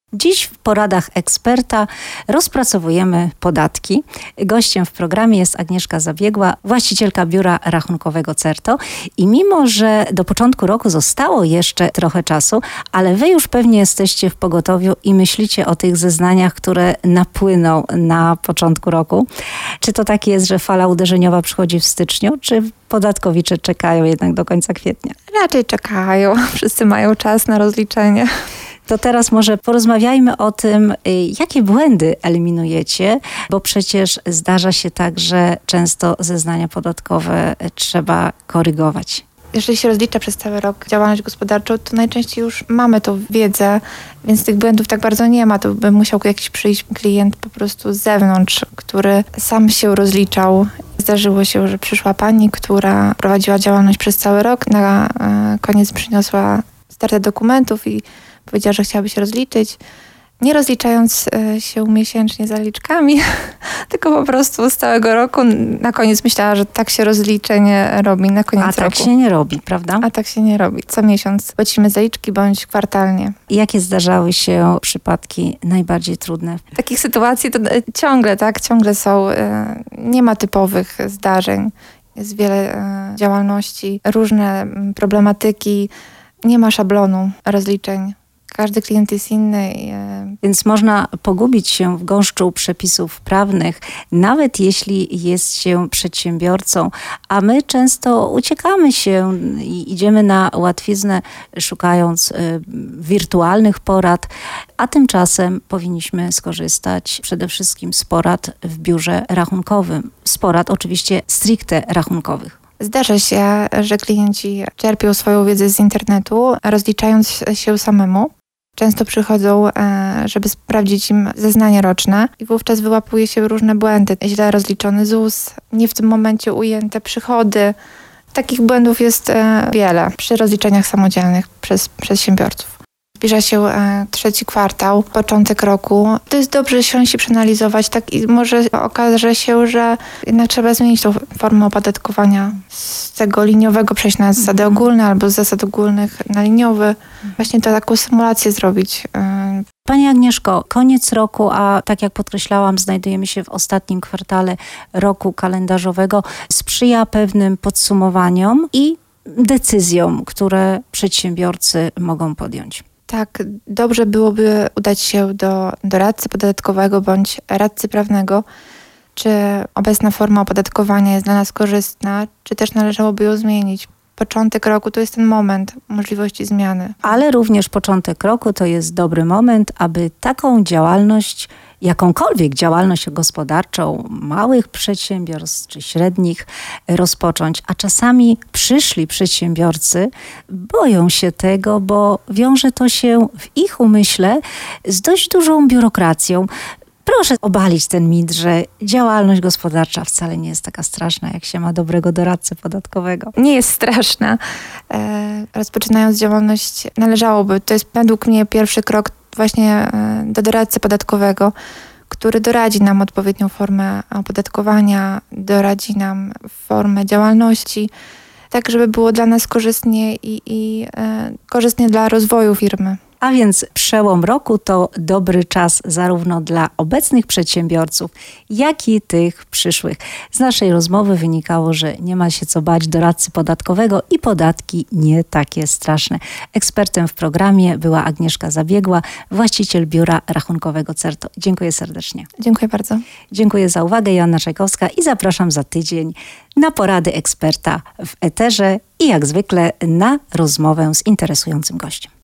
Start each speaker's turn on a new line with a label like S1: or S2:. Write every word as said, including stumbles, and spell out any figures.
S1: Dziś w poradach eksperta rozpracowujemy podatki. Gościem w programie jest Agnieszka Zabiegła, właścicielka biura rachunkowego Certo. I mimo, że do początku roku zostało jeszcze trochę czasu, ale wy już pewnie jesteście w pogotowiu i myślicie o tych zeznaniach, które napłyną na początku roku. Czy to tak jest, że fala uderzeniowa przychodzi w styczniu, czy podatkowicze czekają jednak do końca kwietnia?
S2: Raczej czekają. Wszyscy mają czas na rozliczenie.
S1: To teraz może porozmawiajmy o tym, jakie błędy eliminujecie, bo przecież zdarza się tak, że często zeznania podatkowe trzeba korygować.
S2: Jeżeli się rozlicza przez cały rok działalność gospodarczą, to najczęściej już mamy tą wiedzę, więc tych błędów tak bardzo nie ma. To by musiał jakiś przyjść klient po prostu z zewnątrz, który sam się rozliczał. Zdarzyło się, że przyszła pani, która prowadziła działalność przez cały rok, na koniec przyniosła stertę dokumentów i powiedziała, że chciałaby się rozliczyć, nie rozliczając się miesięcznie zaliczkami, tylko po prostu z całego roku. Na koniec myślała, że tak się rozliczenie robi na koniec roku.
S1: A tak się nie robi, prawda?
S2: A tak się nie robi. Co miesiąc płacimy zaliczki bądź kwartalnie.
S1: I jakie zdarzały się przypadki najbardziej trudne?
S2: Takich sytuacji to ciągle, tak? Ciągle są. Nie ma typowych zdarzeń. Jest wiele działalności, różne problematyki. Nie ma szablonu rozliczeń. Każdy klient jest inny.
S1: Więc można pogubić się w gąszczu przepisów prawnych, nawet jeśli jest się przedsiębiorcą, a my często uciekamy się i idziemy na łatwiznę, szukając wirtualnych porad, a tymczasem powinniśmy skorzystać przede wszystkim z porad w biurze rachunkowym. Z porad oczywiście stricte rachunkowych.
S2: Zdarza się, że klienci czerpią swoją wiedzę z internetu, rozliczając się samemu. Często przychodzą, żeby sprawdzić im zeznanie roczne i wówczas wyłapuje się różne błędy. Źle rozliczony Z U S, nie w tym momencie ujęte przychody. Takich błędów jest wiele przy rozliczeniach samodzielnych przez przedsiębiorców. Zbliża się trzeci kwartał, początek roku. To jest dobrze siąść i przeanalizować, tak i może okaże się, że jednak trzeba zmienić tą formę opodatkowania z tego liniowego przejść na zasady mm. ogólne albo z zasad ogólnych na liniowy. Właśnie to taką symulację zrobić.
S1: Pani Agnieszko, koniec roku, a tak jak podkreślałam, znajdujemy się w ostatnim kwartale roku kalendarzowego, sprzyja pewnym podsumowaniom i decyzjom, które przedsiębiorcy mogą podjąć.
S2: Tak, dobrze byłoby udać się do doradcy podatkowego bądź radcy prawnego, czy obecna forma opodatkowania jest dla nas korzystna, czy też należałoby ją zmienić. Początek roku to jest ten moment możliwości zmiany.
S1: Ale również początek roku to jest dobry moment, aby taką działalność, jakąkolwiek działalność gospodarczą małych przedsiębiorstw czy średnich rozpocząć. A czasami przyszli przedsiębiorcy boją się tego, bo wiąże to się w ich umyśle z dość dużą biurokracją. Proszę obalić ten mit, że działalność gospodarcza wcale nie jest taka straszna, jak się ma dobrego doradcę podatkowego.
S2: Nie jest straszna. E, rozpoczynając działalność należałoby, to jest według mnie pierwszy krok właśnie e, do doradcy podatkowego, który doradzi nam odpowiednią formę opodatkowania, doradzi nam formę działalności, tak żeby było dla nas korzystnie i, i e, korzystnie dla rozwoju firmy.
S1: A więc przełom roku to dobry czas zarówno dla obecnych przedsiębiorców, jak i tych przyszłych. Z naszej rozmowy wynikało, że nie ma się co bać doradcy podatkowego i podatki nie takie straszne. Ekspertem w programie była Agnieszka Zabiegła, właściciel biura rachunkowego Certo. Dziękuję serdecznie.
S2: Dziękuję bardzo.
S1: Dziękuję za uwagę. Joanna Czajkowska i zapraszam za tydzień na porady eksperta w eterze i jak zwykle na rozmowę z interesującym gościem.